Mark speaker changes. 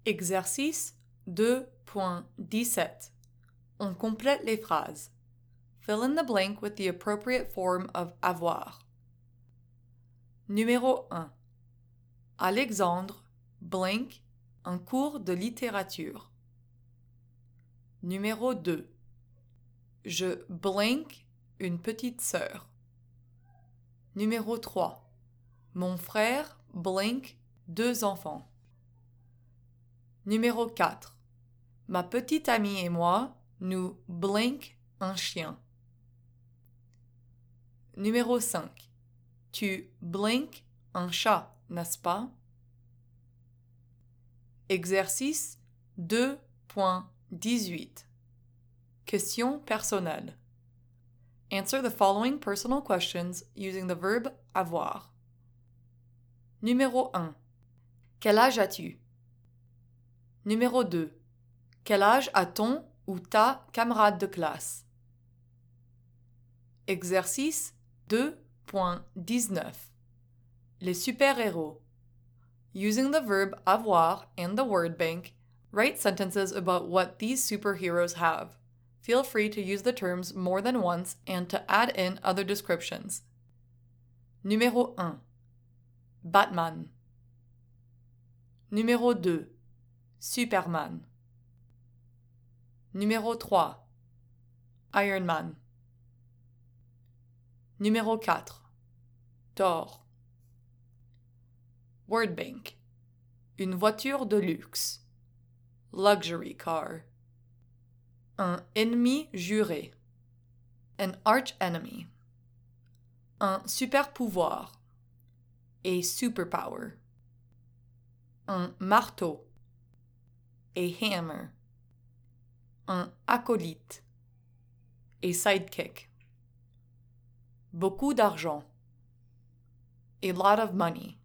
Speaker 1: Exercice 2.17. On complète les phrases. Fill in the blank with the appropriate form of avoir. Numéro 1. Alexandre blank un cours de littérature. Numéro 2. Je blank une petite sœur. Numéro 3. Mon frère blank 2 enfants. Numéro 4. Ma petite amie et moi, nous blank un chien. Numéro 5. Tu blank un chat, n'est-ce pas? Exercice 2.18. Question personnelle. Answer the following personal questions using the verb avoir. Numéro 1. Quel âge as-tu? Numéro 2. Quel âge a ton ou ta camarade de classe? Exercice 2.19. Les super-héros. Using the verb avoir and the word bank, write sentences about what these superheroes have. Feel free to use the terms more than once and to add in other descriptions. Numéro 1. Batman. Numéro 2. Superman. Numéro 3. Iron Man. Numéro 4. Thor. Word bank. Une voiture de luxe. Luxury car. Un ennemi juré. An arch enemy. Un super pouvoir. A superpower. Un marteau. A hammer. Un acolyte. A sidekick. Beaucoup d'argent. A lot of money.